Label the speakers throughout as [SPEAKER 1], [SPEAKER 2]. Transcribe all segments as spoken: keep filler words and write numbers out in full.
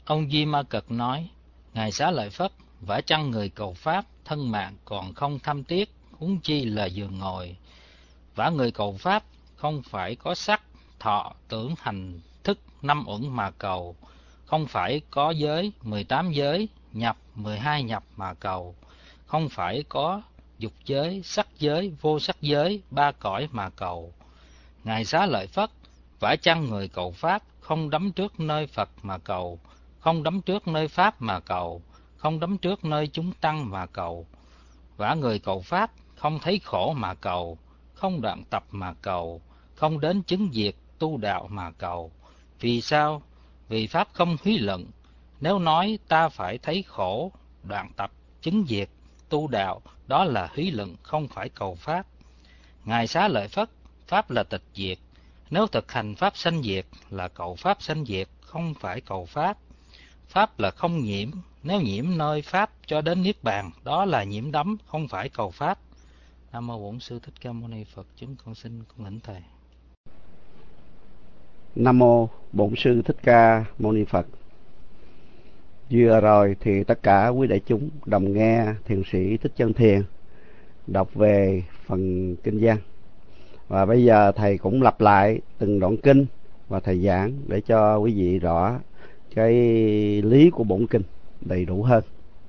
[SPEAKER 1] Ông Di Ma Cật nói: Ngài Xá Lợi Phất, vả chăng người cầu pháp, thân mạng còn không tham tiếc, huống chi là giường ngồi. Vả người cầu pháp không phải có sắc, thọ, tưởng, hành, thức, năm uẩn mà cầu, không phải có giới, mười tám giới, nhập, mười hai nhập mà cầu, không phải có dục giới, sắc giới, vô sắc giới, ba cõi mà cầu. Ngài Xá Lợi Phất, vả chăng người cầu pháp không đắm trước nơi Phật mà cầu, không đắm trước nơi Pháp mà cầu, không đắm trước nơi chúng tăng mà cầu. Vả người cầu Pháp không thấy khổ mà cầu, không đoạn tập mà cầu, không đến chứng diệt tu đạo mà cầu. Vì sao? Vì Pháp không húy luận. Nếu nói ta phải thấy khổ, đoạn tập, chứng diệt, tu đạo, đó là húy luận, không phải cầu Pháp. Ngài Xá Lợi Phất, Pháp là tịch diệt. Nếu thực hành Pháp sanh diệt là cầu Pháp sanh diệt, không phải cầu Pháp. Pháp là không nhiễm, nếu nhiễm nơi Pháp cho đến Niết Bàn, đó là nhiễm đắm, không phải cầu Pháp. Nam Mô Bổn Sư Thích Ca Mâu Ni Phật. Chúng con xin cung thỉnh Thầy.
[SPEAKER 2] Nam Mô Bổn Sư Thích Ca Mâu Ni Phật. Vừa rồi thì tất cả quý đại chúng đồng nghe thiền sĩ Thích Chân Thiền đọc về phần kinh văn. Và bây giờ Thầy cũng lặp lại từng đoạn kinh và Thầy giảng để cho quý vị rõ cái lý của bổn kinh đầy đủ hơn.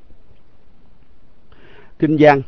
[SPEAKER 2] Kinh văn: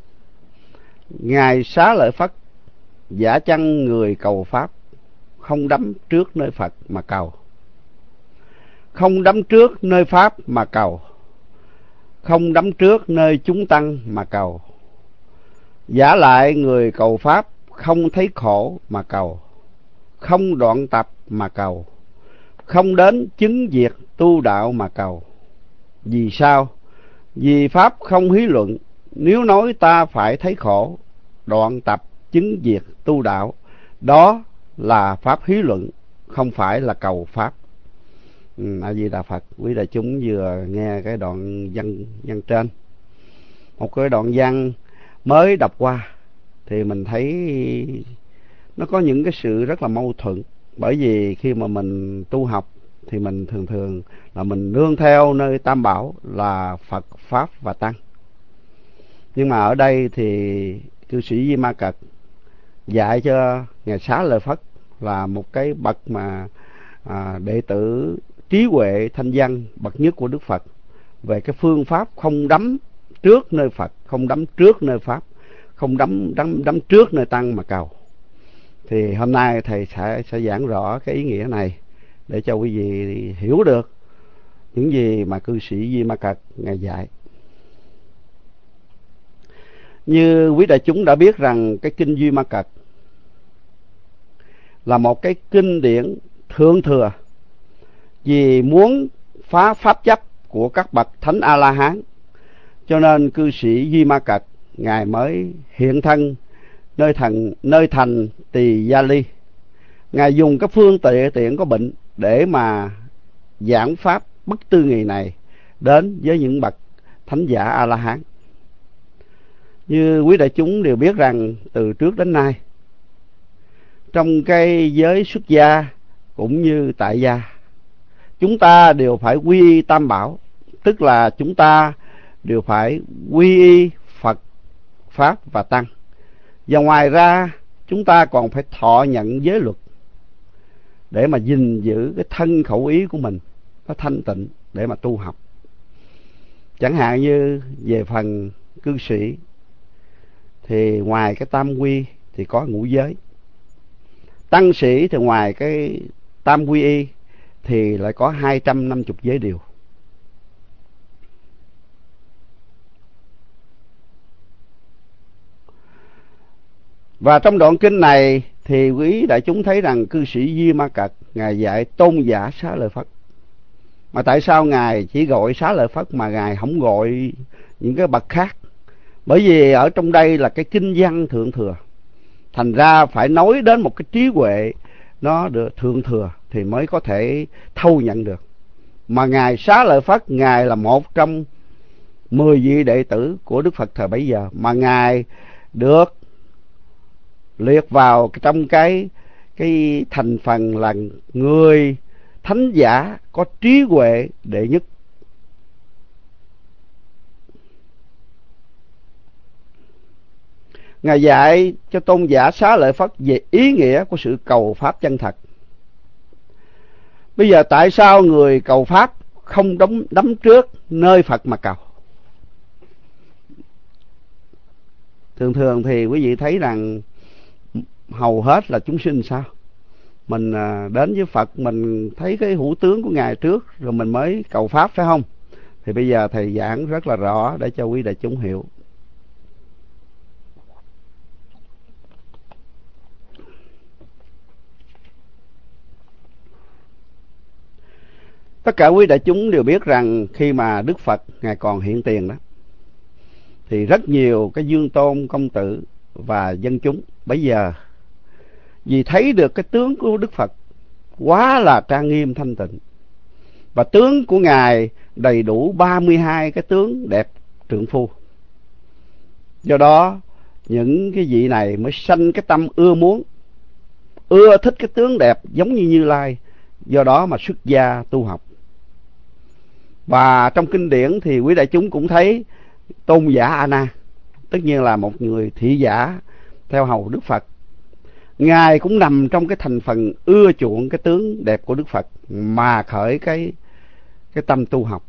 [SPEAKER 2] Ngài Xá Lợi Phất, vả chăng người cầu Pháp không đắm trước nơi Phật mà cầu, không đắm trước nơi Pháp mà cầu, không đắm trước nơi chúng tăng mà cầu. Vả lại người cầu Pháp không thấy khổ mà cầu, không đoạn tập mà cầu, không đến chứng diệt tu đạo mà cầu. Vì sao? Vì Pháp không hí luận. Nếu nói ta phải thấy khổ, đoạn tập, chứng diệt tu đạo, đó là Pháp hí luận, không phải là cầu Pháp. Ừ, A Di Đà Phật. Quý đại chúng vừa nghe cái đoạn văn văn trên, một cái đoạn văn mới đọc qua thì mình thấy nó có những cái sự rất là mâu thuẫn. Bởi vì khi mà mình tu học thì mình thường thường là mình nương theo nơi Tam Bảo là Phật, Pháp và Tăng. Nhưng mà ở đây thì cư sĩ Di Ma Cật dạy cho Ngài Xá Lợi Phất là một cái bậc mà à, đệ tử trí huệ thanh văn bậc nhất của Đức Phật, về cái phương pháp không đắm trước nơi Phật, không đắm trước nơi Pháp, không đắm đắm đắm trước nơi Tăng mà cầu. Thì hôm nay Thầy sẽ, sẽ giảng rõ cái ý nghĩa này để cho quý vị hiểu được những gì mà cư sĩ Di Ma Cật Ngài dạy. Như quý đại chúng đã biết rằng cái kinh Di Ma Cật là một cái kinh điển thượng thừa, vì muốn phá pháp chấp của các bậc thánh A-la-hán, cho nên cư sĩ Di Ma Cật Ngài mới hiện thân nơi thành nơi thành Tỳ Gia Ly. Ngài dùng cái phương tiện tiện có bệnh để mà giảng pháp bất tư nghị này đến với những bậc thánh giả A-la-hán. Như quý đại chúng đều biết rằng từ trước đến nay, trong cái giới xuất gia cũng như tại gia, chúng ta đều phải quy y Tam Bảo, tức là chúng ta đều phải quy y Phật, Pháp và Tăng. Và ngoài ra chúng ta còn phải thọ nhận giới luật để mà gìn giữ cái thân khẩu ý của mình nó thanh tịnh để mà tu học. Chẳng hạn như về phần cư sĩ thì ngoài cái tam quy thì có ngũ giới. Tăng sĩ thì ngoài cái tam quy y thì lại có hai trăm năm mươi giới điều. Và trong đoạn kinh này thì quý đại chúng thấy rằng cư sĩ Di Ma Cật Ngài dạy tôn giả Xá Lợi Phất. Mà tại sao Ngài chỉ gọi Xá Lợi Phất mà Ngài không gọi những cái bậc khác? Bởi vì ở trong đây là cái kinh văn thượng thừa, thành ra phải nói đến một cái trí huệ nó được thượng thừa thì mới có thể thâu nhận được. Mà Ngài Xá Lợi Phất, Ngài là một trong mười vị đệ tử của Đức Phật thời bấy giờ, mà Ngài được liệt vào trong cái cái thành phần là người thánh giả có trí huệ đệ nhất. Ngài dạy cho tôn giả Xá Lợi Phất về ý nghĩa của sự cầu pháp chân thật. Bây giờ tại sao người cầu pháp không đắm, đắm trước nơi Phật mà cầu? Thường thường thì quý vị thấy rằng hầu hết là chúng sinh sao? Mình đến với Phật, mình thấy cái hữu tướng của Ngài trước rồi mình mới cầu pháp, phải không? Thì bây giờ thầy giảng rất là rõ để cho quý đại chúng hiểu. Tất cả quý đại chúng đều biết rằng khi mà Đức Phật Ngài còn hiện tiền đó, thì rất nhiều cái dương tôn công tử và dân chúng bây giờ vì thấy được cái tướng của Đức Phật quá là trang nghiêm thanh tịnh, và tướng của Ngài đầy đủ ba mươi hai cái tướng đẹp trượng phu. Do đó những cái vị này mới sanh cái tâm ưa muốn, ưa thích cái tướng đẹp giống như Như Lai, do đó mà xuất gia tu học. Và trong kinh điển thì quý đại chúng cũng thấy tôn giả A Nan, tất nhiên là một người thị giả theo hầu Đức Phật, Ngài cũng nằm trong cái thành phần ưa chuộng cái tướng đẹp của Đức Phật mà khởi cái cái tâm tu học.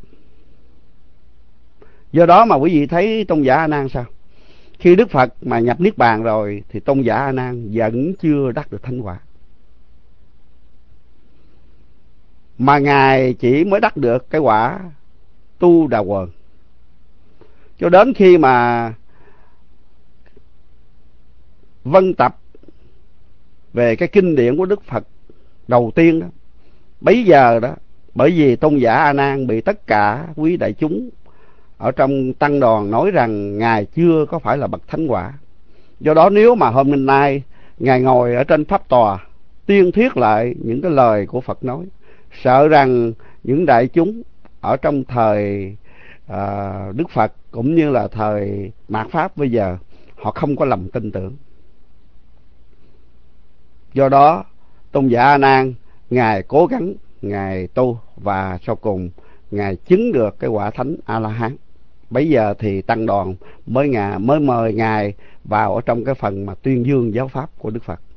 [SPEAKER 2] Do đó mà quý vị thấy tôn giả A Nan sao? Khi Đức Phật mà nhập niết bàn rồi thì tôn giả A Nan vẫn chưa đắc được thánh quả, mà Ngài chỉ mới đắc được cái quả tu đà quần. Cho đến khi mà vân tập về cái kinh điển của Đức Phật đầu tiên đó, bấy giờ đó, bởi vì tôn giả A Nan bị tất cả quý đại chúng ở trong tăng đoàn nói rằng Ngài chưa có phải là bậc thánh quả. Do đó nếu mà hôm nay Ngài ngồi ở trên pháp tòa tuyên thuyết lại những cái lời của Phật nói, sợ rằng những đại chúng ở trong thời à, Đức Phật cũng như là thời mạt Pháp bây giờ họ không có lòng tin tưởng. Do đó tôn giả A Nan Ngài cố gắng Ngài tu, và sau cùng Ngài chứng được cái quả thánh A La Hán. Bây giờ thì tăng đoàn mới ngài mới mời Ngài vào ở trong cái phần mà tuyên dương giáo pháp của Đức Phật.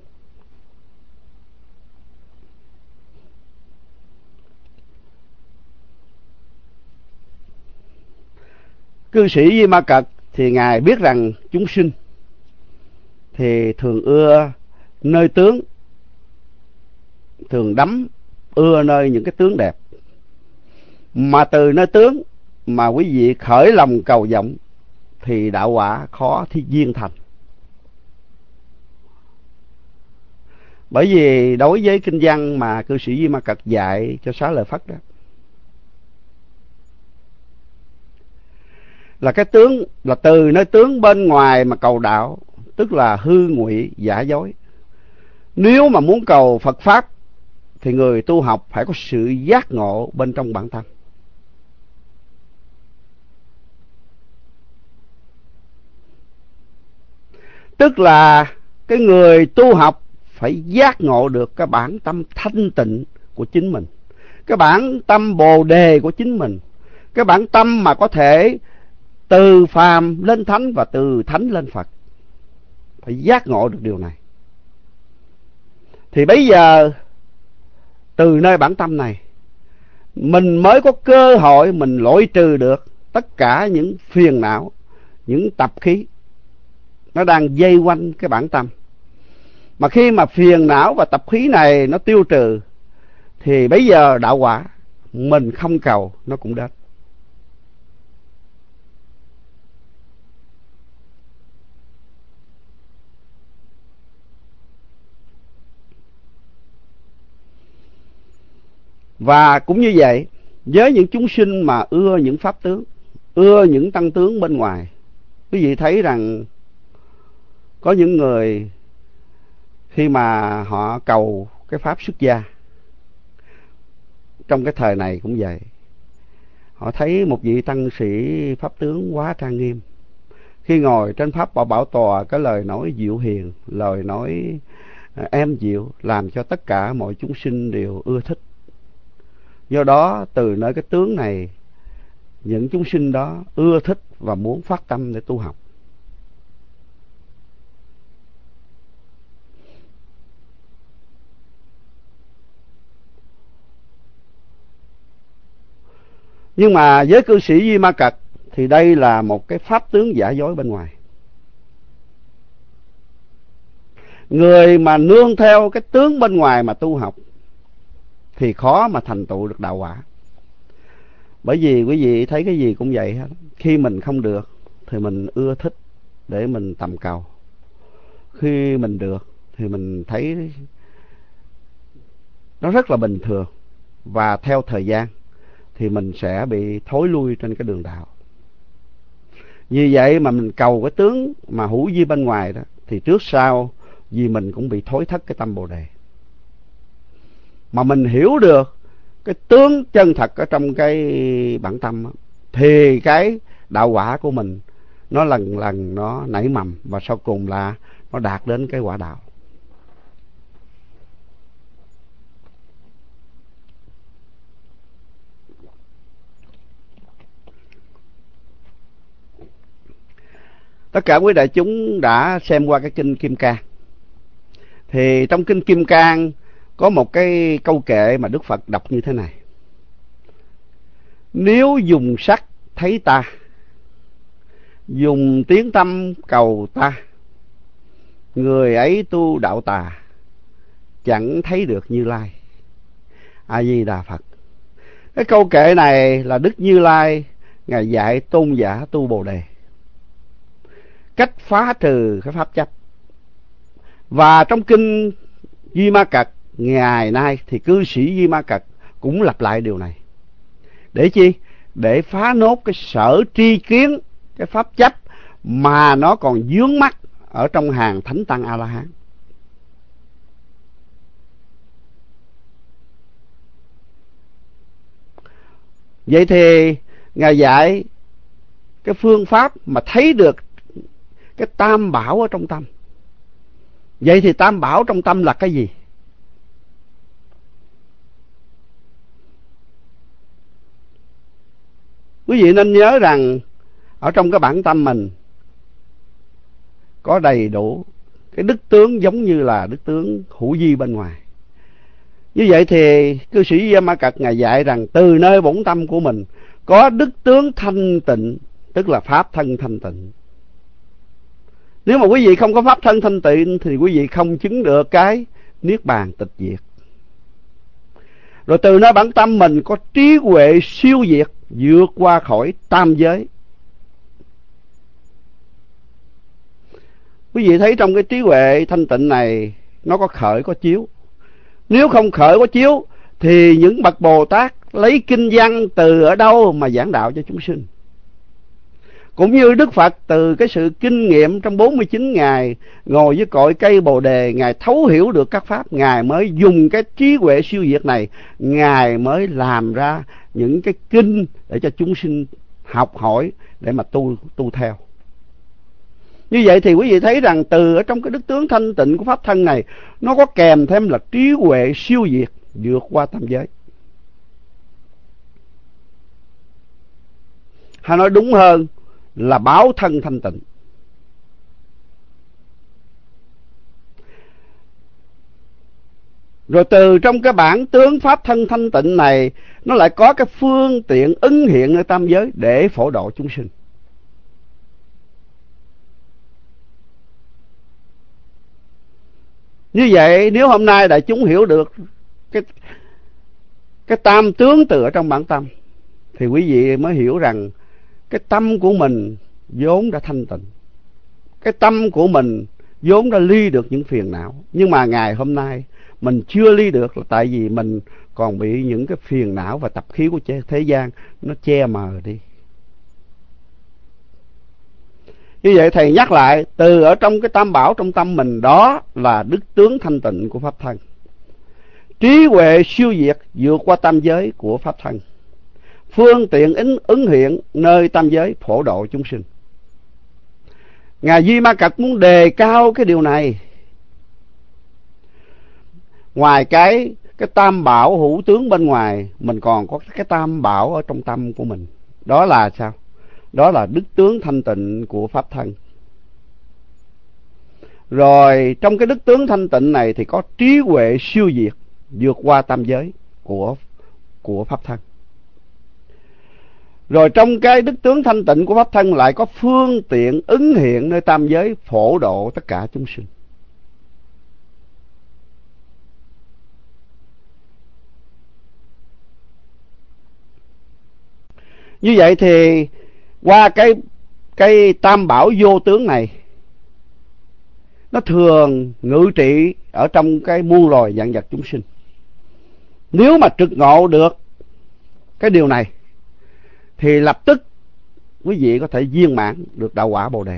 [SPEAKER 2] Cư sĩ Di Ma Cật thì Ngài biết rằng chúng sinh thì thường ưa nơi tướng, thường đắm ưa nơi những cái tướng đẹp, mà từ nơi tướng mà quý vị khởi lòng cầu vọng thì đạo quả khó thi viên thành. Bởi vì đối với kinh văn mà cư sĩ Di Ma Cật dạy cho Xá Lợi Phất đó, là cái tướng là từ nơi tướng bên ngoài mà cầu đạo, tức là hư ngụy giả dối. Nếu mà muốn cầu Phật pháp thì người tu học phải có sự giác ngộ bên trong bản thân. Tức là cái người tu học phải giác ngộ được cái bản tâm thanh tịnh của chính mình, cái bản tâm bồ đề của chính mình, cái bản tâm mà có thể từ phàm lên thánh và từ thánh lên Phật. Phải giác ngộ được điều này. Thì bây giờ từ nơi bản tâm này mình mới có cơ hội mình loại trừ được tất cả những phiền não, những tập khí nó đang dây quanh cái bản tâm. Mà khi mà phiền não và tập khí này nó tiêu trừ thì bây giờ đạo quả mình không cầu nó cũng đến. Và cũng như vậy, với những chúng sinh mà ưa những pháp tướng, ưa những tăng tướng bên ngoài, quý vị thấy rằng có những người khi mà họ cầu cái pháp xuất gia, trong cái thời này cũng vậy, họ thấy một vị tăng sĩ pháp tướng quá trang nghiêm, khi ngồi trên pháp bảo bảo tòa, cái lời nói dịu hiền, lời nói êm dịu, làm cho tất cả mọi chúng sinh đều ưa thích, Do đó từ nơi cái tướng này, những chúng sinh đó ưa thích và muốn phát tâm để tu học. Nhưng mà với cư sĩ Di Ma Cật thì đây là một cái pháp tướng giả dối bên ngoài. Người mà nương theo cái tướng bên ngoài mà tu học thì khó mà thành tựu được đạo quả. Bởi vì quý vị thấy cái gì cũng vậy hết. Khi mình không được thì mình ưa thích để mình tầm cầu. Khi mình được thì mình thấy nó rất là bình thường. Và theo thời gian thì mình sẽ bị thối lui trên cái đường đạo. Vì vậy mà mình cầu cái tướng mà hữu vi bên ngoài đó, thì trước sau vì mình cũng bị thối thất cái tâm Bồ Đề. Mà mình hiểu được cái tướng chân thật ở trong cái bản tâm đó, thì cái đạo quả của mình nó lần lần nó nảy mầm, và sau cùng là nó đạt đến cái quả đạo. Tất cả quý đại chúng đã xem qua cái kinh Kim Cang. Thì trong kinh Kim Cang có một cái câu kệ mà Đức Phật đọc như thế này: nếu dùng sắc thấy ta, dùng tiếng tâm cầu ta, người ấy tu đạo tà, chẳng thấy được Như Lai. A Di Đà Phật. Cái câu kệ này là Đức Như Lai Ngài dạy tôn giả tu Bồ Đề cách phá trừ cái pháp chấp. Và trong kinh Di Ma Cật ngày nay thì cư sĩ Di Ma Cật cũng lặp lại điều này. Để chi? Để phá nốt cái sở tri kiến, cái pháp chấp mà nó còn vướng mắc ở trong hàng thánh tăng A-la-hán. Vậy thì Ngài dạy cái phương pháp mà thấy được cái tam bảo ở trong tâm. Vậy thì tam bảo trong tâm là cái gì? Quý vị nên nhớ rằng ở trong cái bản tâm mình có đầy đủ cái đức tướng giống như là đức tướng hữu vi bên ngoài. Như vậy thì cư sĩ Di Ma Cật Ngài dạy rằng từ nơi bổn tâm của mình có đức tướng thanh tịnh, tức là pháp thân thanh tịnh. Nếu mà quý vị không có pháp thân thanh tịnh thì quý vị không chứng được cái niết bàn tịch diệt. Rồi từ nơi bản tâm mình có trí huệ siêu việt, vượt qua khỏi tam giới. Quý vị thấy trong cái trí huệ thanh tịnh này nó có khởi có chiếu. Nếu không khởi có chiếu thì những bậc Bồ Tát lấy kinh văn từ ở đâu mà giảng đạo cho chúng sinh? Cũng như Đức Phật từ cái sự kinh nghiệm trong bốn mươi chín ngày ngồi với cội cây Bồ Đề, Ngài thấu hiểu được các pháp, Ngài mới dùng cái trí huệ siêu việt này, Ngài mới làm ra những cái kinh để cho chúng sinh học hỏi để mà tu tu theo. Như vậy thì quý vị thấy rằng từ ở trong cái đức tướng thanh tịnh của pháp thân này, nó có kèm thêm là trí huệ siêu việt, vượt qua tam giới. Hay nói đúng hơn là báo thân thanh tịnh. Rồi từ trong cái bản tướng pháp thân thanh tịnh này, nó lại có cái phương tiện ứng hiện ở tam giới để phổ độ chúng sinh. Như vậy nếu hôm nay đại chúng hiểu được cái cái tam tướng từ ở trong bản tâm, thì quý vị mới hiểu rằng cái tâm của mình vốn đã thanh tịnh, cái tâm của mình vốn đã ly được những phiền não. Nhưng mà ngày hôm nay mình chưa ly được là tại vì mình còn bị những cái phiền não và tập khí của thế gian nó che mờ đi. Như vậy thầy nhắc lại, từ ở trong cái tam bảo trong tâm mình, đó là đức tướng thanh tịnh của pháp thân, trí huệ siêu việt vượt qua tam giới của pháp thân, phương tiện ứng, ứng hiện nơi tam giới phổ độ chúng sinh. Ngài Di Ma Cật muốn đề cao cái điều này. Ngoài cái cái tam bảo hữu tướng bên ngoài, mình còn có cái tam bảo ở trong tâm của mình. Đó là sao? Đó là đức tướng thanh tịnh của pháp thân. Rồi trong cái đức tướng thanh tịnh này thì có trí huệ siêu diệt, vượt qua tam giới của của pháp thân. Rồi trong cái đức tướng thanh tịnh của pháp thân lại có phương tiện ứng hiện nơi tam giới, phổ độ tất cả chúng sinh. Như vậy thì qua cái cái tam bảo vô tướng này, nó thường ngự trị ở trong cái muôn loài vạn vật chúng sinh. Nếu mà trực ngộ được cái điều này thì lập tức quý vị có thể viên mãn được đạo quả Bồ Đề.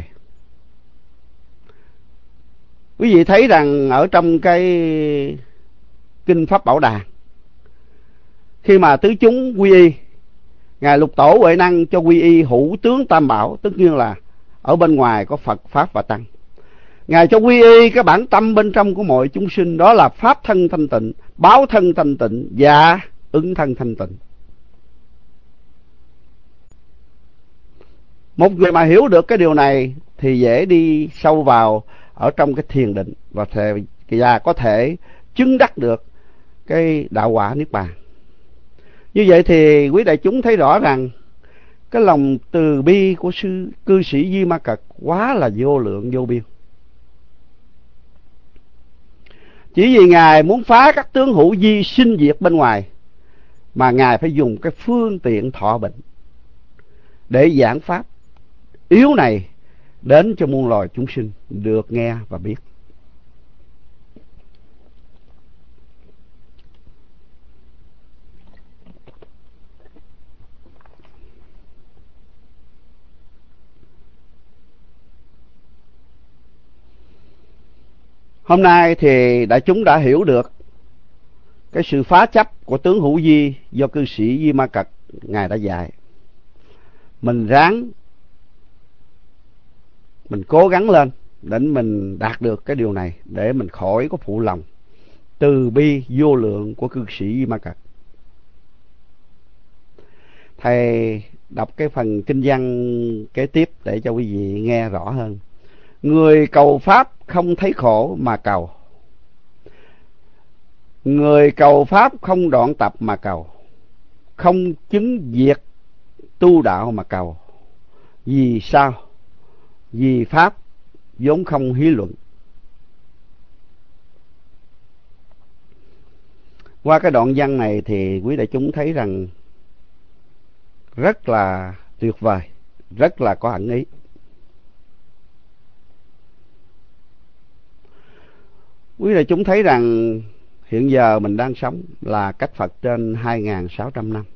[SPEAKER 2] Quý vị thấy rằng ở trong cái kinh Pháp Bảo Đàn, khi mà tứ chúng quy y, Ngài Lục Tổ Huệ Năng cho quy y hữu tướng tam bảo, tất nhiên là ở bên ngoài có Phật, Pháp và Tăng. Ngài cho quy y cái bản tâm bên trong của mọi chúng sinh, đó là pháp thân thanh tịnh, báo thân thanh tịnh và ứng thân thanh tịnh. Một người mà hiểu được cái điều này thì dễ đi sâu vào ở trong cái thiền định và, thể, và có thể chứng đắc được cái đạo quả Niết Bàn. Như vậy thì quý đại chúng thấy rõ rằng cái lòng từ bi của sư cư sĩ Di Ma Cật quá là vô lượng vô biên. Chỉ vì Ngài muốn phá các tướng hữu vi sinh diệt bên ngoài mà Ngài phải dùng cái phương tiện thọ bệnh để giảng pháp yếu này đến cho muôn loài chúng sinh được nghe và biết. Hôm nay thì đại chúng đã hiểu được cái sự phá chấp của tướng hữu vi do cư sĩ Di Ma Cật Ngài đã dạy. Mình ráng, mình cố gắng lên để mình đạt được cái điều này, để mình khỏi có phụ lòng từ bi vô lượng của cư sĩ Di Ma Cật. Thầy đọc cái phần kinh văn kế tiếp để cho quý vị nghe rõ hơn. Người cầu pháp không thấy khổ mà cầu, người cầu pháp không đoạn tập mà cầu, không chứng diệt tu đạo mà cầu. Vì sao? Vì pháp vốn không hí luận. Qua cái đoạn văn này thì quý đại chúng thấy rằng rất là tuyệt vời, rất là có ẩn ý. Quý đại chúng thấy rằng hiện giờ mình đang sống là cách Phật trên hai nghìn sáu trăm năm.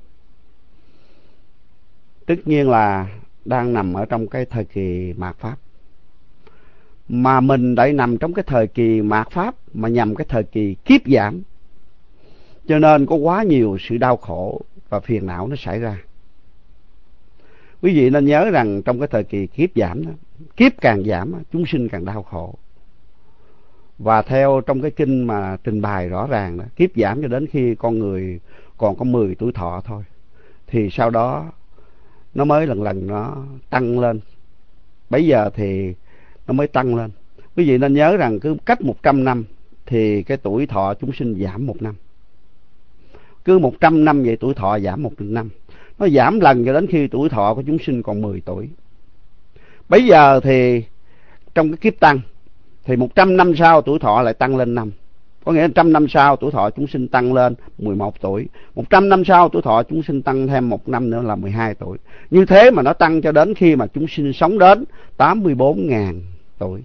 [SPEAKER 2] Tất nhiên là đang nằm ở trong cái thời kỳ mạt Pháp. Mà mình đã nằm trong cái thời kỳ mạt Pháp mà nhằm cái thời kỳ kiếp giảm. Cho nên có quá nhiều sự đau khổ và phiền não nó xảy ra. Quý vị nên nhớ rằng trong cái thời kỳ kiếp giảm đó, kiếp càng giảm, chúng sinh càng đau khổ. Và theo trong cái kinh mà trình bày rõ ràng đó, kiếp giảm cho đến khi con người còn có mười tuổi thọ thôi, thì sau đó nó mới lần lần nó tăng lên. Bây giờ thì nó mới tăng lên. Quý vị nên nhớ rằng cứ cách một trăm năm thì cái tuổi thọ chúng sinh giảm một năm. Cứ một trăm năm vậy tuổi thọ giảm một năm. Nó giảm lần cho đến khi tuổi thọ của chúng sinh còn mười tuổi. Bây giờ thì trong cái kiếp tăng thì một trăm năm sau tuổi thọ lại tăng lên năm. Có nghĩa là một trăm năm sau tuổi thọ chúng sinh tăng lên mười một tuổi. một trăm năm sau tuổi thọ chúng sinh tăng thêm một năm nữa là mười hai tuổi. Như thế mà nó tăng cho đến khi mà chúng sinh sống đến tám mươi bốn nghìn tuổi.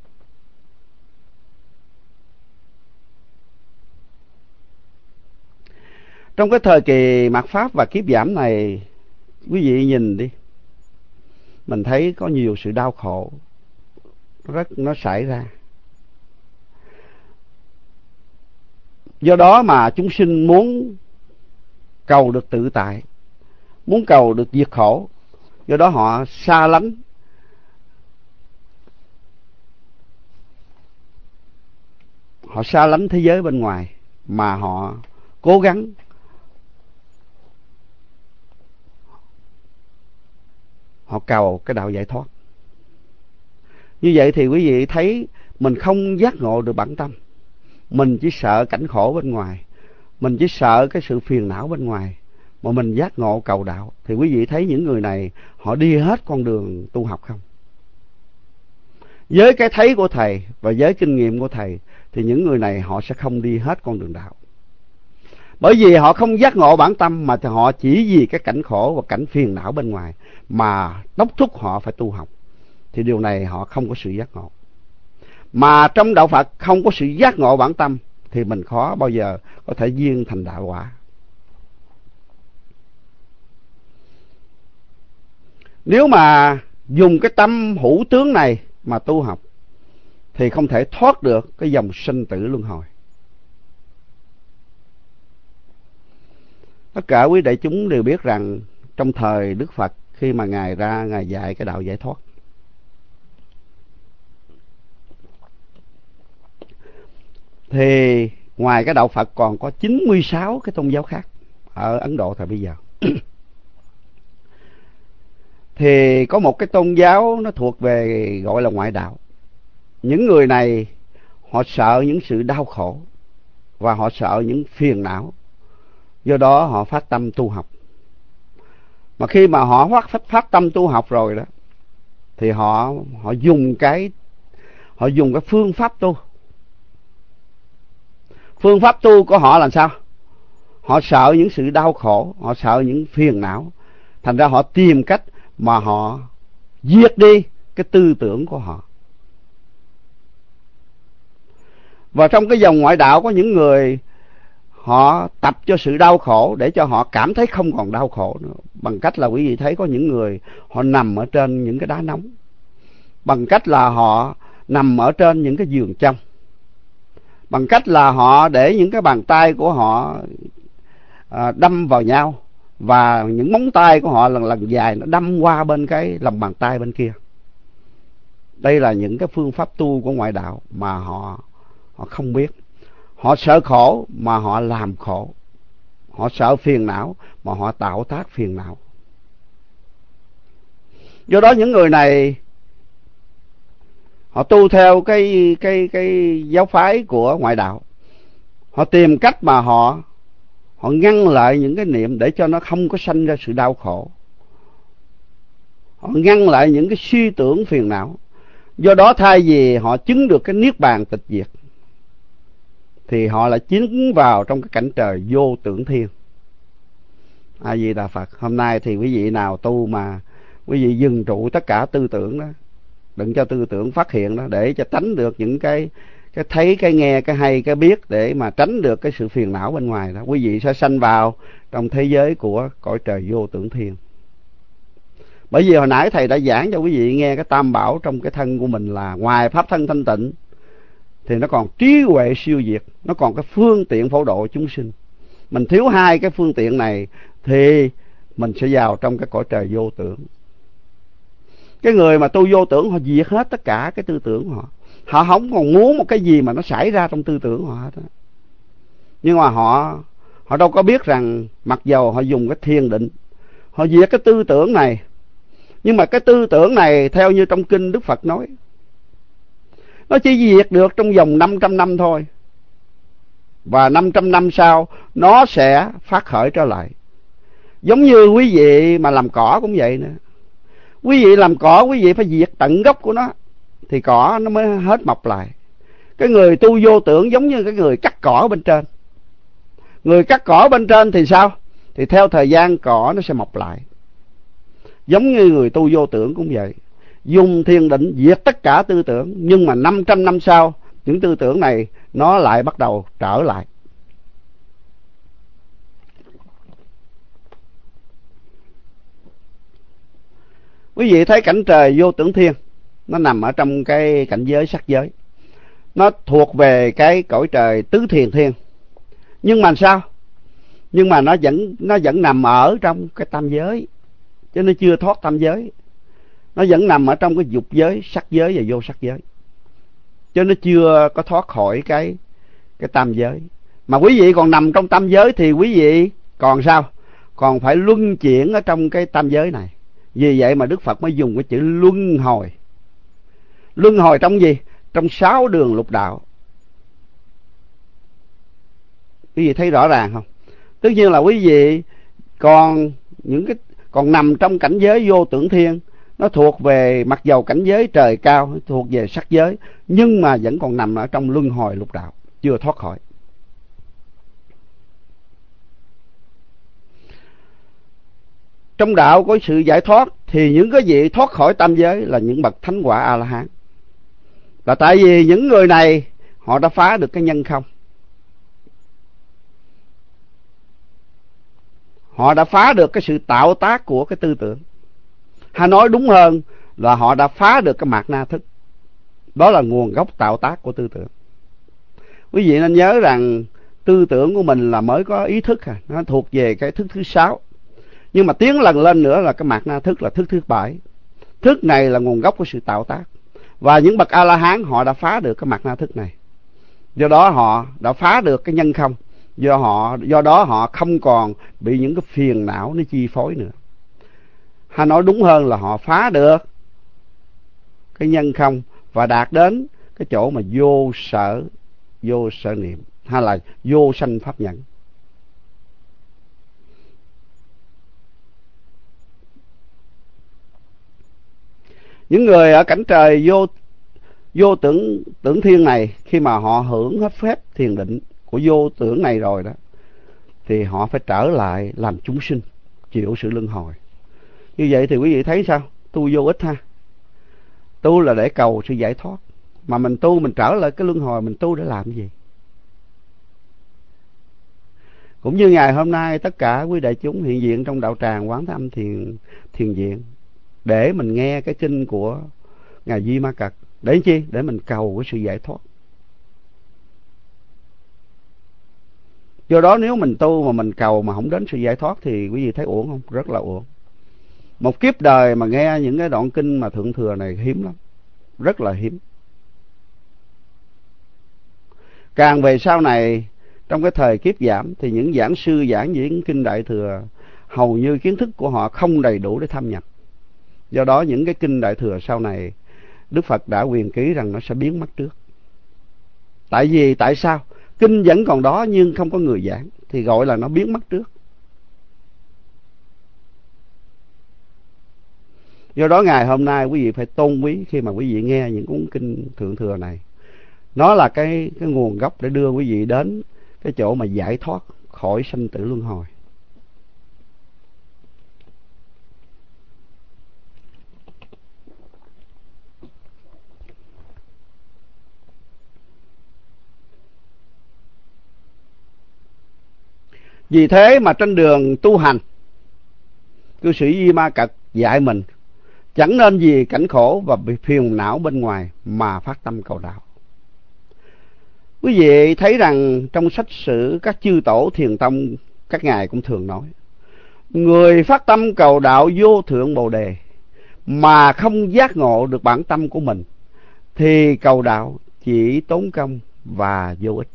[SPEAKER 2] Trong cái thời kỳ mạt Pháp và kiếp giảm này, quý vị nhìn đi, mình thấy có nhiều sự đau khổ rất nó xảy ra. Do đó mà chúng sinh muốn cầu được tự tại, muốn cầu được diệt khổ, do đó họ xa lánh họ xa lánh thế giới bên ngoài, mà họ cố gắng họ cầu cái đạo giải thoát. Như vậy thì quý vị thấy mình không giác ngộ được bản tâm. Mình chỉ sợ cảnh khổ bên ngoài, mình chỉ sợ cái sự phiền não bên ngoài, mà mình giác ngộ cầu đạo. Thì quý vị thấy những người này họ đi hết con đường tu học không? Với cái thấy của thầy và với kinh nghiệm của thầy thì những người này họ sẽ không đi hết con đường đạo. Bởi vì họ không giác ngộ bản tâm, mà họ chỉ vì cái cảnh khổ và cảnh phiền não bên ngoài mà đốc thúc họ phải tu học. Thì điều này họ không có sự giác ngộ. Mà trong đạo Phật không có sự giác ngộ bản tâm thì mình khó bao giờ có thể duyên thành đạo quả. Nếu mà dùng cái tâm hữu tướng này mà tu học thì không thể thoát được cái dòng sinh tử luân hồi. Tất cả quý đại chúng đều biết rằng trong thời Đức Phật, khi mà Ngài ra, Ngài dạy cái đạo giải thoát, thì ngoài cái đạo Phật còn có chín mươi sáu cái tôn giáo khác ở Ấn Độ thời bây giờ. Thì có một cái tôn giáo nó thuộc về gọi là ngoại đạo. Những người này họ sợ những sự đau khổ và họ sợ những phiền não, do đó họ phát tâm tu học. Mà khi mà họ phát, phát tâm tu học rồi đó thì họ họ dùng cái họ dùng cái phương pháp tu. Phương pháp tu của họ là sao? Họ sợ những sự đau khổ, họ sợ những phiền não, thành ra họ tìm cách mà họ diệt đi cái tư tưởng của họ. Và trong cái dòng ngoại đạo có những người họ tập cho sự đau khổ để cho họ cảm thấy không còn đau khổ nữa. Bằng cách là quý vị thấy có những người họ nằm ở trên những cái đá nóng, bằng cách là họ nằm ở trên những cái giường trong, bằng cách là họ để những cái bàn tay của họ à, đâm vào nhau, và những móng tay của họ lần lần dài nó đâm qua bên cái lòng bàn tay bên kia. Đây là những cái phương pháp tu của ngoại đạo mà họ họ không biết. Họ sợ khổ mà họ làm khổ, họ sợ phiền não mà họ tạo tác phiền não. Do đó những người này họ tu theo cái cái cái giáo phái của ngoại đạo. Họ tìm cách mà họ họ ngăn lại những cái niệm để cho nó không có sanh ra sự đau khổ. Họ ngăn lại những cái suy tưởng phiền não. Do đó thay vì họ chứng được cái niết bàn tịch diệt thì họ lại chứng vào trong cái cảnh trời vô tưởng thiên. A Di Đà Phật. Hôm nay thì quý vị nào tu mà quý vị dừng trụ tất cả tư tưởng đó, đừng cho tư tưởng phát hiện đó, để cho tránh được những cái cái thấy, cái nghe, cái hay, cái biết, để mà tránh được cái sự phiền não bên ngoài đó, quý vị sẽ sanh vào trong thế giới của cõi trời vô tưởng thiên. Bởi vì hồi nãy thầy đã giảng cho quý vị nghe cái tam bảo trong cái thân của mình là ngoài pháp thân thanh tịnh thì nó còn trí huệ siêu việt, nó còn cái phương tiện phổ độ chúng sinh. Mình thiếu hai cái phương tiện này thì mình sẽ vào trong cái cõi trời vô tưởng. Cái người mà tu vô tưởng họ diệt hết tất cả cái tư tưởng họ. Họ không còn muốn một cái gì mà nó xảy ra trong tư tưởng họ hết. Nhưng mà họ họ đâu có biết rằng mặc dầu họ dùng cái thiền định, họ diệt cái tư tưởng này, nhưng mà cái tư tưởng này theo như trong kinh Đức Phật nói, nó chỉ diệt được trong vòng năm trăm năm thôi. Và năm trăm năm sau nó sẽ phát khởi trở lại. Giống như quý vị mà làm cỏ cũng vậy nữa. Quý vị làm cỏ, quý vị phải diệt tận gốc của nó thì cỏ nó mới hết mọc lại. Cái người tu vô tưởng giống như cái người cắt cỏ bên trên. Người cắt cỏ bên trên thì sao? Thì theo thời gian cỏ nó sẽ mọc lại. Giống như người tu vô tưởng cũng vậy. Dùng thiền định diệt tất cả tư tưởng, nhưng mà năm trăm năm sau những tư tưởng này nó lại bắt đầu trở lại. Quý vị thấy cảnh trời vô tưởng thiên, nó nằm ở trong cái cảnh giới sắc giới, nó thuộc về cái cõi trời tứ thiền thiên. Nhưng mà sao? Nhưng mà nó vẫn nó vẫn nằm ở trong cái tam giới, chứ nó chưa thoát tam giới. Nó vẫn nằm ở trong cái dục giới, sắc giới và vô sắc giới, chứ nó chưa có thoát khỏi cái cái tam giới. Mà quý vị còn nằm trong tam giới thì quý vị còn sao? Còn phải luân chuyển ở trong cái tam giới này. Vì vậy mà Đức Phật mới dùng cái chữ luân hồi. Luân hồi trong gì? Trong sáu đường lục đạo. Quý vị thấy rõ ràng không? Tất nhiên là quý vị còn những cái còn nằm trong cảnh giới vô tưởng thiên, nó thuộc về mặc dầu cảnh giới trời cao, thuộc về sắc giới, nhưng mà vẫn còn nằm ở trong luân hồi lục đạo, chưa thoát khỏi. Trong đạo có sự giải thoát thì những cái vị thoát khỏi tam giới là những bậc thánh quả A La Hán. Là tại vì những người này họ đã phá được cái nhân không. Họ đã phá được cái sự tạo tác của cái tư tưởng. Hay nói đúng hơn là họ đã phá được cái mạt na thức. Đó là nguồn gốc tạo tác của tư tưởng. Quý vị nên nhớ rằng tư tưởng của mình là mới có ý thức à, nó thuộc về cái thức thứ sáu. Nhưng mà tiến lần lên nữa là cái mạt na thức là thức thứ bảy. Thức này là nguồn gốc của sự tạo tác. Và những bậc A-la-hán họ đã phá được cái mạt na thức này. Do đó họ đã phá được cái nhân không. Do họ do đó họ không còn bị những cái phiền não nó chi phối nữa. Hay nói đúng hơn là họ phá được cái nhân không và đạt đến cái chỗ mà vô sở, vô sở niệm, hay là vô sanh pháp nhẫn. Những người ở cảnh trời vô vô tưởng tưởng thiên này, khi mà họ hưởng hết phép thiền định của vô tưởng này rồi đó, thì họ phải trở lại làm chúng sinh, chịu sự luân hồi. Như vậy thì quý vị thấy sao? Tu vô ích ha. Tu là để cầu sự giải thoát, mà mình tu mình trở lại cái luân hồi, mình tu để làm gì? Cũng như ngày hôm nay tất cả quý đại chúng hiện diện trong đạo tràng Quán Thế Âm thiền thiền viện, để mình nghe cái kinh của ngài Di Ma Cật. Để chi? Để mình cầu cái sự giải thoát. Do đó nếu mình tu mà mình cầu mà không đến sự giải thoát thì quý vị thấy uổng không? Rất là uổng. Một kiếp đời mà nghe những cái đoạn kinh mà thượng thừa này hiếm lắm, rất là hiếm. Càng về sau này, trong cái thời kiếp giảm, thì những giảng sư giảng những kinh đại thừa hầu như kiến thức của họ không đầy đủ để thâm nhập. Do đó những cái kinh đại thừa sau này Đức Phật đã quyền ký rằng nó sẽ biến mất trước. Tại vì tại sao? Kinh vẫn còn đó nhưng không có người giảng, thì gọi là nó biến mất trước. Do đó ngày hôm nay quý vị phải tôn quý khi mà quý vị nghe những cuốn kinh thượng thừa này. Nó là cái, cái nguồn gốc để đưa quý vị đến cái chỗ mà giải thoát khỏi sanh tử luân hồi. Vì thế mà trên đường tu hành, cư sĩ Di Ma Cật dạy mình chẳng nên vì cảnh khổ và bị phiền não bên ngoài mà phát tâm cầu đạo. Quý vị thấy rằng trong sách sử các chư tổ thiền tông, các ngài cũng thường nói, người phát tâm cầu đạo vô thượng bồ đề mà không giác ngộ được bản tâm của mình thì cầu đạo chỉ tốn công và vô ích.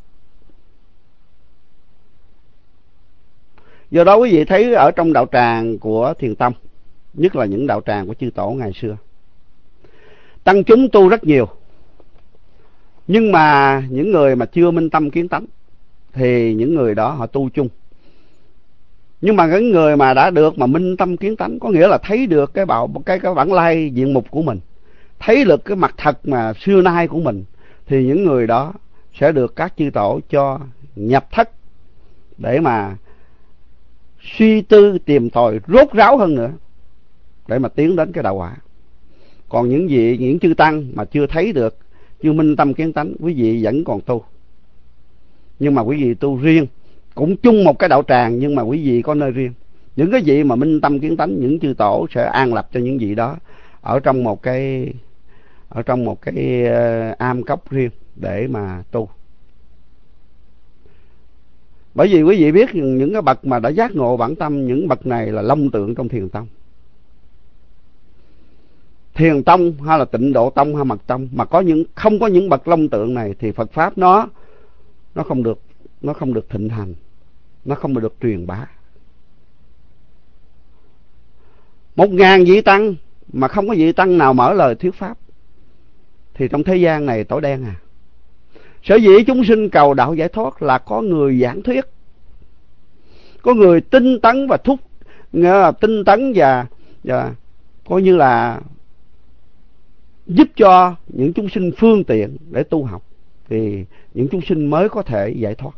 [SPEAKER 2] Do đó quý vị thấy ở trong đạo tràng của thiền tông, nhất là những đạo tràng của chư tổ ngày xưa, tăng chúng tu rất nhiều, nhưng mà những người mà chưa minh tâm kiến tánh thì những người đó họ tu chung. Nhưng mà những người mà đã được mà minh tâm kiến tánh, có nghĩa là thấy được cái bảo cái cái bản lai diện mục của mình, thấy được cái mặt thật mà xưa nay của mình, thì những người đó sẽ được các chư tổ cho nhập thất để mà suy tư tìm tòi rốt ráo hơn nữa để mà tiến đến cái đạo quả. Còn những vị những chư tăng mà chưa thấy được, chưa minh tâm kiến tánh, quý vị vẫn còn tu. Nhưng mà quý vị tu riêng, cũng chung một cái đạo tràng nhưng mà quý vị có nơi riêng. Những cái vị mà minh tâm kiến tánh, những chư tổ sẽ an lập cho những vị đó ở trong một cái ở trong một cái am cốc riêng để mà tu. Bởi vì quý vị biết những cái bậc mà đã giác ngộ bản tâm, những bậc này là long tượng trong thiền tông. Thiền tông hay là tịnh độ tông hay mật tông mà có những không có những bậc long tượng này thì Phật pháp nó nó không được nó không được thịnh hành, nó không được truyền bá. Một ngàn vị tăng mà không có vị tăng nào mở lời thuyết pháp thì trong thế gian này tối đen à. Sở dĩ chúng sinh cầu đạo giải thoát là có người giảng thuyết, có người tinh tấn và thúc, nghĩa là tinh tấn và, và coi như là giúp cho những chúng sinh phương tiện để tu học, thì những chúng sinh mới có thể giải thoát.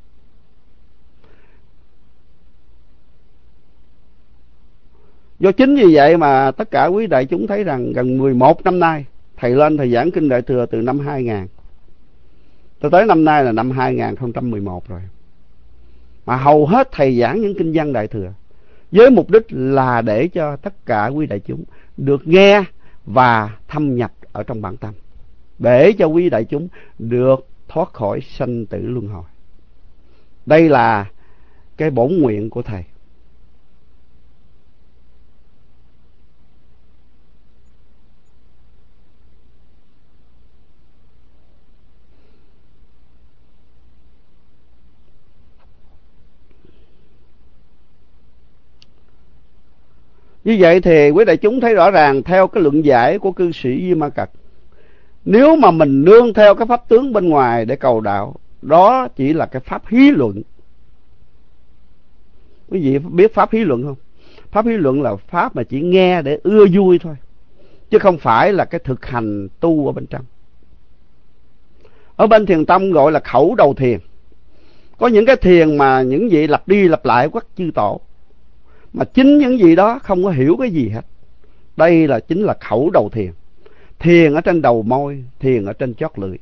[SPEAKER 2] Do chính vì vậy mà tất cả quý đại chúng thấy rằng gần mười một năm nay thầy lên thầy giảng kinh Đại Thừa từ năm hai nghìn cho tới năm nay là năm hai nghìn không trăm mười một rồi, mà hầu hết thầy giảng những kinh văn Đại Thừa với mục đích là để cho tất cả quý đại chúng được nghe và thâm nhập ở trong bản tâm, để cho quý đại chúng được thoát khỏi sanh tử luân hồi. Đây là cái bổn nguyện của thầy. Như vậy thì quý đại chúng thấy rõ ràng theo cái luận giải của cư sĩ Di Ma Cật, nếu mà mình nương theo cái pháp tướng bên ngoài để cầu đạo, đó chỉ là cái pháp hí luận. Quý vị biết pháp hí luận không? Pháp hí luận là pháp mà chỉ nghe để ưa vui thôi, chứ không phải là cái thực hành tu ở bên trong. Ở bên thiền tông gọi là khẩu đầu thiền. Có những cái thiền mà những vị lặp đi lặp lại quắc chư tổ, mà chính những gì đó không có hiểu cái gì hết. Đây là chính là khẩu đầu thiền. Thiền ở trên đầu môi, thiền ở trên chót lưỡi.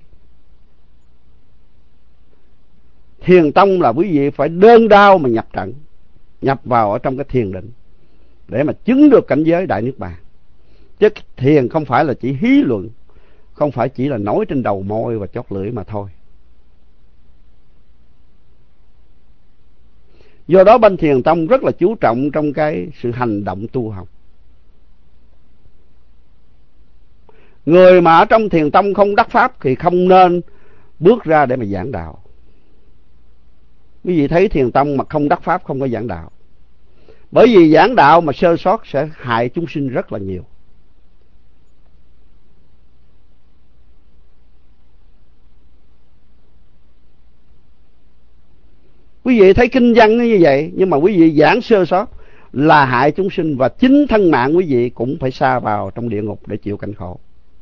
[SPEAKER 2] Thiền tông là quý vị phải đơn đao mà nhập trận, nhập vào ở trong cái thiền định để mà chứng được cảnh giới đại niết bàn. Chứ thiền không phải là chỉ hí luận, không phải chỉ là nói trên đầu môi và chót lưỡi mà thôi. Do đó bên thiền tông rất là chú trọng trong cái sự hành động tu học. Người mà ở trong thiền tông không đắc pháp thì không nên bước ra để mà giảng đạo. Quý vị thấy thiền tông mà không đắc pháp không có giảng đạo, bởi vì giảng đạo mà sơ sót sẽ hại chúng sinh rất là nhiều. Quý vị thấy kinh văn như vậy, nhưng mà quý vị giảng sơ sót là hại chúng sinh, và chính thân mạng quý vị cũng phải sa vào trong địa ngục để chịu cảnh khổ.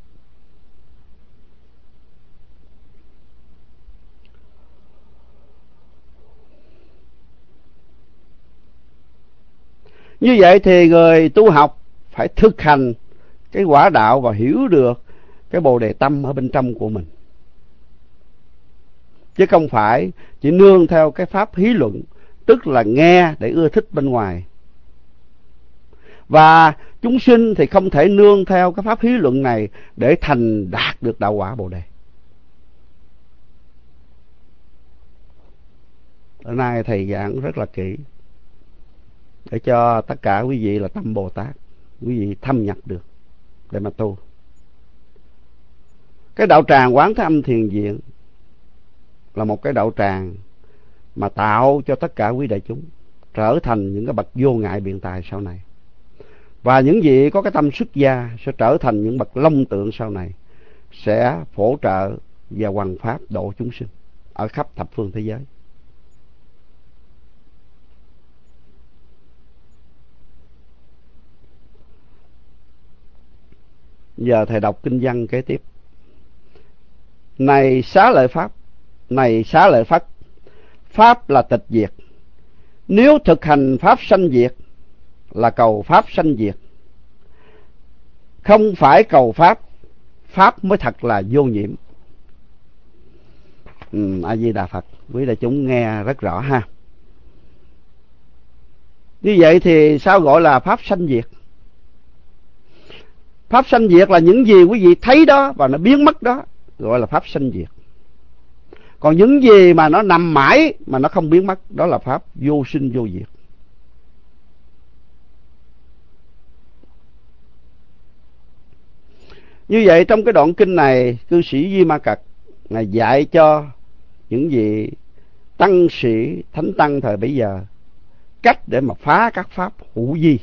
[SPEAKER 2] Như vậy thì người tu học phải thực hành cái quả đạo và hiểu được cái bồ đề tâm ở bên trong của mình, chứ không phải chỉ nương theo cái pháp hí luận, tức là nghe để ưa thích bên ngoài. Và chúng sinh thì không thể nương theo cái pháp hí luận này để thành đạt được đạo quả bồ đề. Hôm nay thầy giảng rất là kỹ để cho tất cả quý vị là tâm Bồ Tát, quý vị thâm nhập được để mà tu. Cái đạo tràng Quán Thế Âm Thiền Viện là một cái đạo tràng mà tạo cho tất cả quý đại chúng trở thành những cái bậc vô ngại biện tài sau này. Và những vị có cái tâm xuất gia sẽ trở thành những bậc long tượng sau này, sẽ phổ trợ và hoằng pháp độ chúng sinh ở khắp thập phương thế giới. Giờ thầy đọc kinh văn kế tiếp. Này xá lợi Pháp, này xá lợi Phất, Pháp là tịch diệt. Nếu thực hành Pháp sanh diệt là cầu Pháp sanh diệt. Không phải cầu Pháp, Pháp mới thật là vô nhiễm. Ừ, A Di Đà Phật. Quý đại chúng nghe rất rõ ha. Như vậy thì sao gọi là Pháp sanh diệt? Pháp sanh diệt là những gì quý vị thấy đó và nó biến mất đó, gọi là Pháp sanh diệt. Còn những gì mà nó nằm mãi mà nó không biến mất, đó là Pháp vô sinh vô diệt. Như vậy trong cái đoạn kinh này, cư sĩ Di Ma Cật Ngài dạy cho những vị tăng sĩ thánh tăng thời bấy giờ cách để mà phá các pháp hữu vi.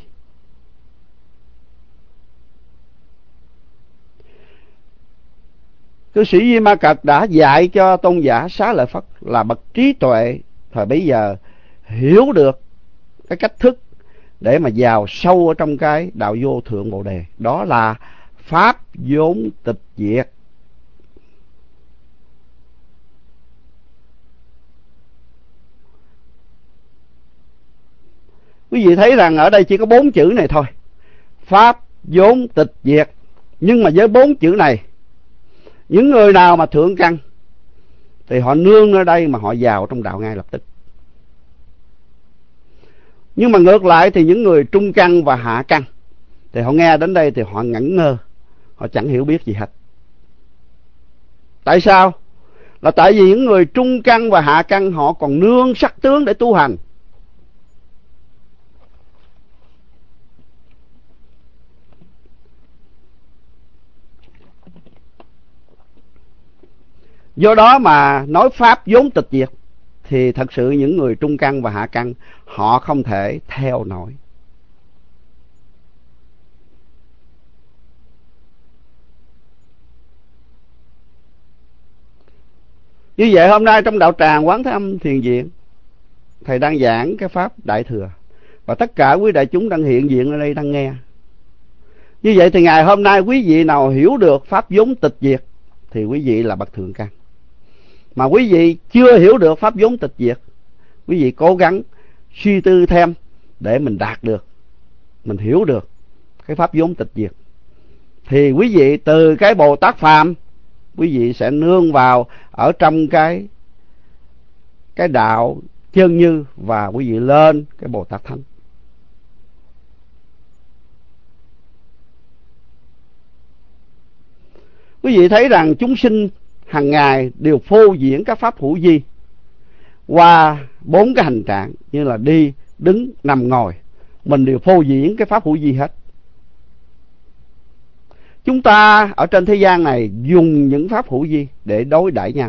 [SPEAKER 2] Cư sĩ Di Ma Cật đã dạy cho tôn giả Xá Lợi Phất là bậc trí tuệ thời bấy giờ hiểu được cái cách thức để mà vào sâu ở trong cái đạo vô thượng Bồ Đề, đó là pháp vốn tịch diệt. Quý vị thấy rằng ở đây chỉ có bốn chữ này thôi, pháp vốn tịch diệt. Nhưng mà với bốn chữ này, những người nào mà thượng căn thì họ nương ở đây mà họ vào trong đạo ngay lập tức. Nhưng mà ngược lại thì những người trung căn và hạ căn thì họ nghe đến đây thì họ ngẩn ngơ, họ chẳng hiểu biết gì hết. Tại sao? Là tại vì những người trung căn và hạ căn họ còn nương sắc tướng để tu hành. Do đó mà nói pháp vốn tịch diệt thì thật sự những người trung căn và hạ căn họ không thể theo nổi. Như vậy hôm nay trong đạo tràng Quán Thế Âm Thiền Viện, thầy đang giảng cái pháp Đại Thừa và tất cả quý đại chúng đang hiện diện ở đây đang nghe. Như vậy thì ngày hôm nay quý vị nào hiểu được pháp vốn tịch diệt thì quý vị là bậc thượng căn. Mà quý vị chưa hiểu được pháp vốn tịch diệt, quý vị cố gắng suy tư thêm để mình đạt được, mình hiểu được cái pháp vốn tịch diệt, thì quý vị từ cái Bồ Tát Phàm quý vị sẽ nương vào ở trong cái cái đạo chân như và quý vị lên cái Bồ Tát Thánh. Quý vị thấy rằng chúng sinh hàng ngày đều phô diễn các pháp hữu vi qua bốn cái hành trạng như là đi, đứng, nằm, ngồi. Mình đều phô diễn cái pháp hữu vi hết. Chúng ta ở trên thế gian này dùng những pháp hữu vi để đối đãi nhau.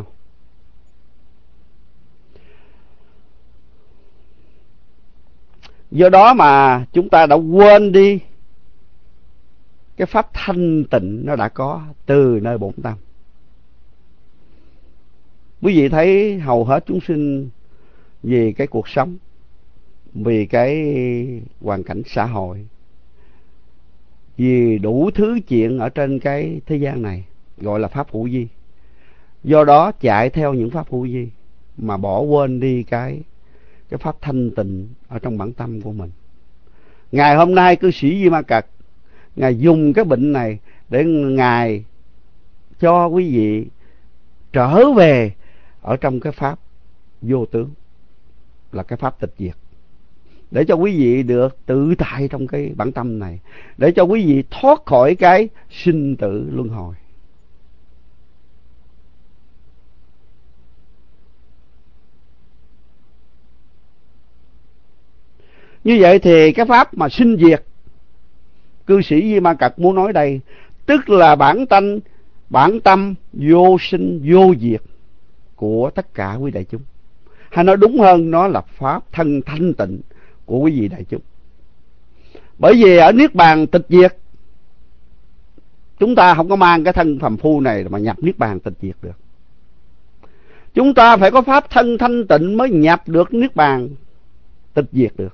[SPEAKER 2] Do đó mà chúng ta đã quên đi cái pháp thanh tịnh nó đã có từ nơi bổn tâm. Quý vị thấy hầu hết chúng sinh vì cái cuộc sống, vì cái hoàn cảnh xã hội, vì đủ thứ chuyện ở trên cái thế gian này gọi là pháp hữu vi, do đó chạy theo những pháp hữu vi mà bỏ quên đi cái cái pháp thanh tịnh ở trong bản tâm của mình. Ngày hôm nay cư sĩ Di Ma Cật Ngài dùng cái bệnh này để Ngài cho quý vị trở về ở trong cái pháp vô tướng, là cái pháp tịch diệt, để cho quý vị được tự tại trong cái bản tâm này, để cho quý vị thoát khỏi cái sinh tử luân hồi. Như vậy thì cái pháp mà sinh diệt cư sĩ Di Ma Cật muốn nói đây, tức là bản tánh, bản tâm vô sinh vô diệt của tất cả quý đại chúng. Hay nói đúng hơn, nó là pháp thân thanh tịnh của quý vị đại chúng. Bởi vì ở Niết Bàn tịch diệt, chúng ta không có mang cái thân phàm phu này mà nhập Niết Bàn tịch diệt được. Chúng ta phải có pháp thân thanh tịnh mới nhập được Niết Bàn tịch diệt được.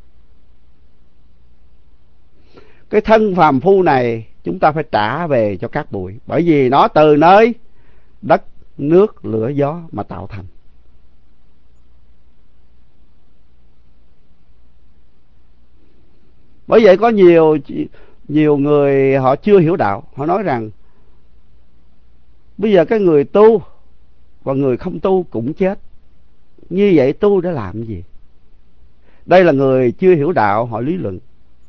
[SPEAKER 2] Cái thân phàm phu này chúng ta phải trả về cho các bụi, bởi vì nó từ nơi đất, nước, lửa, gió mà tạo thành. Bởi vậy có nhiều nhiều người họ chưa hiểu đạo, họ nói rằng bây giờ cái người tu và người không tu cũng chết, như vậy tu để làm gì? Đây là người chưa hiểu đạo, họ lý luận.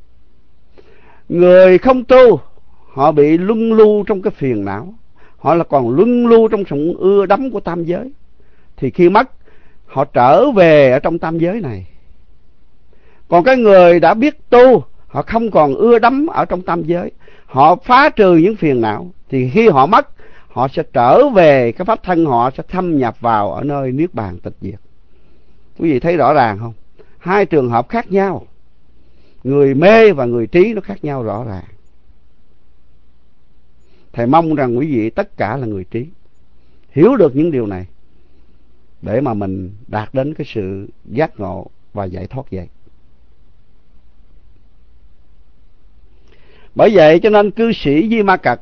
[SPEAKER 2] Người không tu họ bị luân lưu trong cái phiền não, họ là còn luân lưu trong sự ưa đắm của tam giới, thì khi mất họ trở về ở trong tam giới này. Còn cái người đã biết tu, họ không còn ưa đắm ở trong tam giới, họ phá trừ những phiền não, thì khi họ mất họ sẽ trở về cái pháp thân, họ sẽ thâm nhập vào ở nơi Niết Bàn tịch diệt. Quý vị thấy rõ ràng không? Hai trường hợp khác nhau. Người mê và người trí nó khác nhau rõ ràng. Thầy mong rằng quý vị tất cả là người trí, hiểu được những điều này để mà mình đạt đến cái sự giác ngộ và giải thoát vậy. Bởi vậy cho nên cư sĩ Di Ma Cật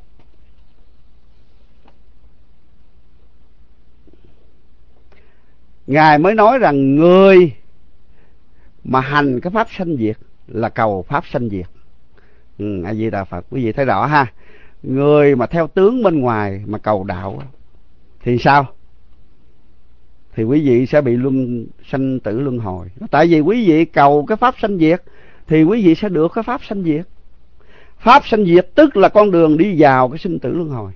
[SPEAKER 2] Ngài mới nói rằng người mà hành cái pháp sanh diệt là cầu pháp sanh diệt. Ừ, A Di Đà Phật. Quý vị thấy rõ ha. Người mà theo tướng bên ngoài mà cầu đạo thì sao? Thì quý vị sẽ bị luân sanh tử luân hồi. Tại vì quý vị cầu cái pháp sanh diệt thì quý vị sẽ được cái pháp sanh diệt. Pháp sanh diệt tức là con đường đi vào cái sinh tử luân hồi.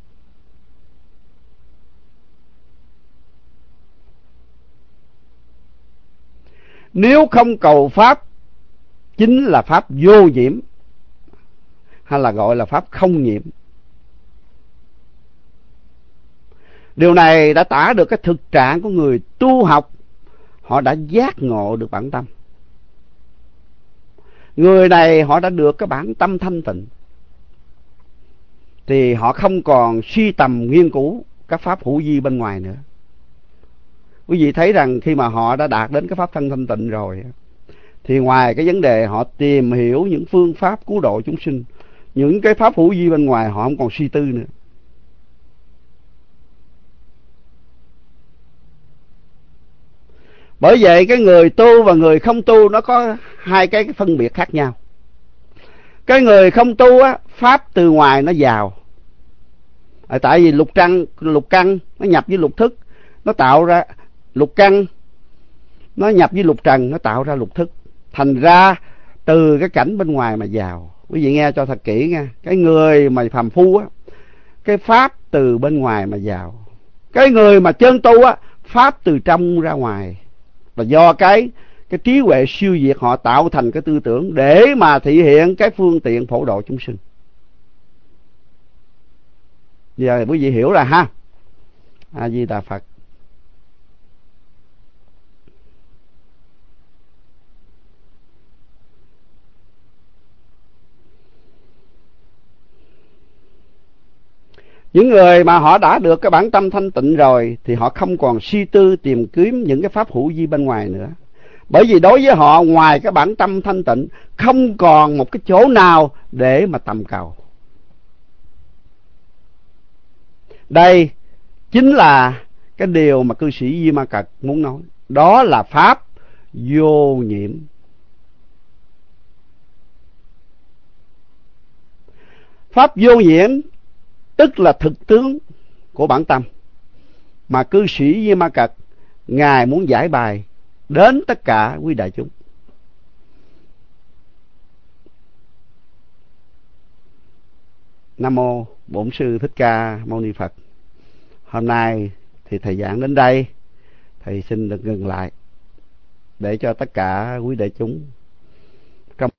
[SPEAKER 2] Nếu không cầu pháp chính là pháp vô nhiễm, hay là gọi là pháp không nhiễm. Điều này đã tả được cái thực trạng của người tu học. Họ đã giác ngộ được bản tâm. Người này họ đã được cái bản tâm thanh tịnh, thì họ không còn suy tầm nghiên cứu các pháp hữu vi bên ngoài nữa. Quý vị thấy rằng khi mà họ đã đạt đến cái pháp thân thanh tịnh rồi, thì ngoài cái vấn đề họ tìm hiểu những phương pháp cứu độ chúng sinh, những cái pháp hữu vi bên ngoài họ không còn suy tư nữa. Bởi vậy cái người tu và người không tu nó có hai cái phân biệt khác nhau. Cái người không tu á, pháp từ ngoài nó vào. À, tại vì lục trăng, lục căn nó nhập với lục thức, nó tạo ra lục căn, nó nhập với lục trần, nó tạo ra lục thức. Thành ra từ cái cảnh bên ngoài mà vào. Quý vị nghe cho thật kỹ nha. Cái người mà phàm phu á, cái pháp từ bên ngoài mà vào. Cái người mà chân tu á, pháp từ trong ra ngoài. Và do cái cái trí huệ siêu việt họ tạo thành cái tư tưởng để mà thể hiện cái phương tiện phổ độ chúng sinh. Giờ quý vị hiểu rồi ha. A Di Đà Phật. Những người mà họ đã được cái bản tâm thanh tịnh rồi thì họ không còn suy tư tìm kiếm những cái pháp hữu vi bên ngoài nữa. Bởi vì đối với họ, ngoài cái bản tâm thanh tịnh không còn một cái chỗ nào để mà tầm cầu. Đây chính là cái điều mà cư sĩ Di Ma Cật muốn nói. Đó là pháp vô nhiễm. Pháp vô nhiễm tức là thực tướng của bản tâm mà cư sĩ Di Ma Cật Ngài muốn giải bài đến tất cả quý đại chúng. Nam mô Bổn Sư Thích Ca Mâu Ni Phật. Hôm nay thì thầy giảng đến đây, thầy xin được ngừng lại để cho tất cả quý đại chúng trong.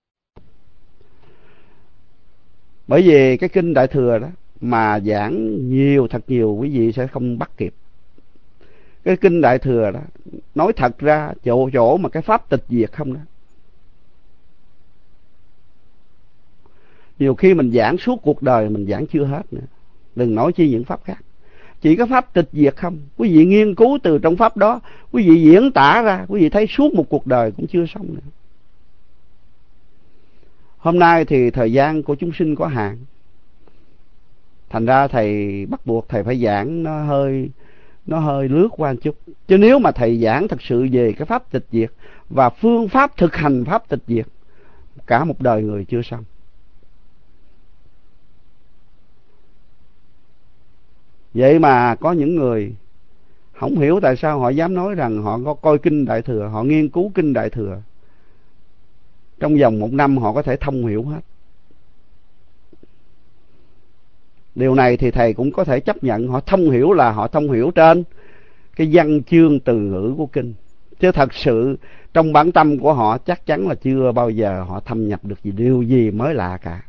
[SPEAKER 2] Bởi vì cái kinh Đại Thừa đó mà giảng nhiều, thật nhiều, quý vị sẽ không bắt kịp. Cái kinh Đại Thừa đó nói thật ra chỗ chỗ mà cái pháp tịch diệt không đó. Nhiều khi mình giảng suốt cuộc đời mình giảng chưa hết nữa, đừng nói chi những pháp khác. Chỉ có pháp tịch diệt không. Quý vị nghiên cứu từ trong pháp đó, quý vị diễn tả ra, quý vị thấy suốt một cuộc đời cũng chưa xong nữa. Hôm nay thì thời gian của chúng sinh có hạn, thành ra thầy bắt buộc thầy phải giảng nó hơi nó hơi lướt qua một chút. Chứ nếu mà thầy giảng thật sự về cái pháp tịch diệt và phương pháp thực hành pháp tịch diệt, cả một đời người chưa xong. Vậy mà có những người không hiểu tại sao họ dám nói rằng họ có coi kinh Đại Thừa, họ nghiên cứu kinh Đại Thừa, trong vòng một năm họ có thể thông hiểu hết. Điều này thì thầy cũng có thể chấp nhận. Họ thông hiểu là họ thông hiểu trên cái văn chương từ ngữ của kinh, chứ thật sự trong bản tâm của họ chắc chắn là chưa bao giờ họ thâm nhập được gì điều gì mới lạ cả.